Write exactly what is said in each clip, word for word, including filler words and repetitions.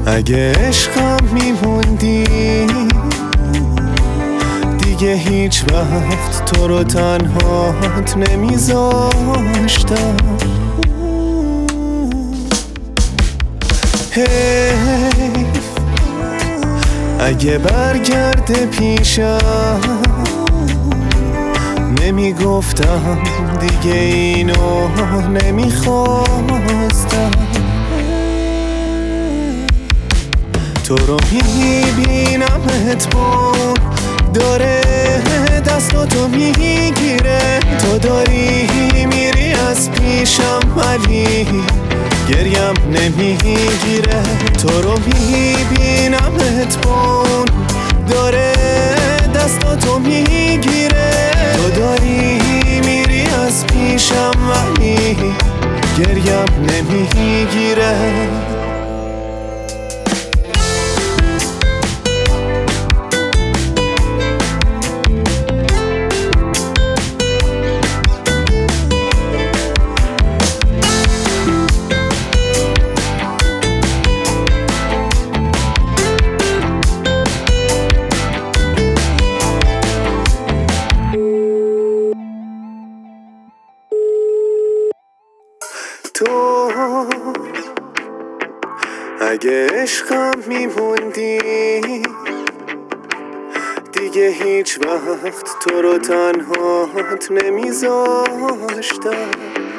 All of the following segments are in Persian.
اگه عشقم میموندی دیگه هیچ وقت تو رو تنهات نمیذاشتم. حیف اگه برگرده پیشم نمیگفتم دیگه اینو نمیخواستم. تو رو میبینمت بون داره دستاتو میگیره، تو داری میری از پیشم ولی گریم نمیگیره. تو رو میبینمت بون داره دستاتو میگیره، تو داری میری از پیشم ولی گریم نمیگیره. تو اگه عشقم میموندی دیگه هیچ وقت تو رو تنهات نمیذاشتم.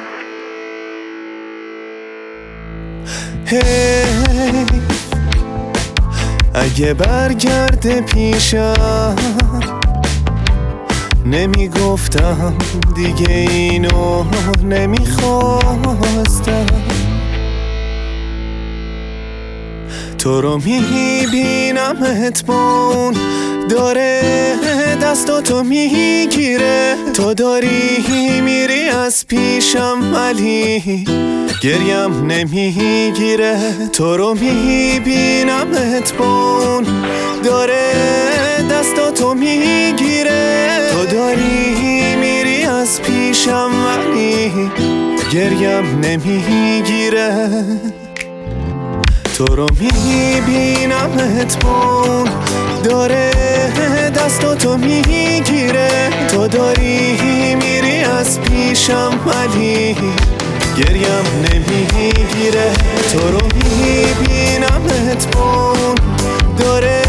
حیف اگه برگرده پیشم نمیگفتم دیگه اینو نمیخواستم. تو رو میبینمت بون داره دستاتو میگیره، تو داری میری از پیشم ولی گریم نمیگیره. تو رو میبینمت بون داره دستاتو میگیره، تو داری میری از پیشم ولی گریم نمیگیره. تو رو میبینمت بون داره دستاتو میگیره، تو داری میری از پیشم ولی گریم نمیگیره. تو رو میبینمت بون داره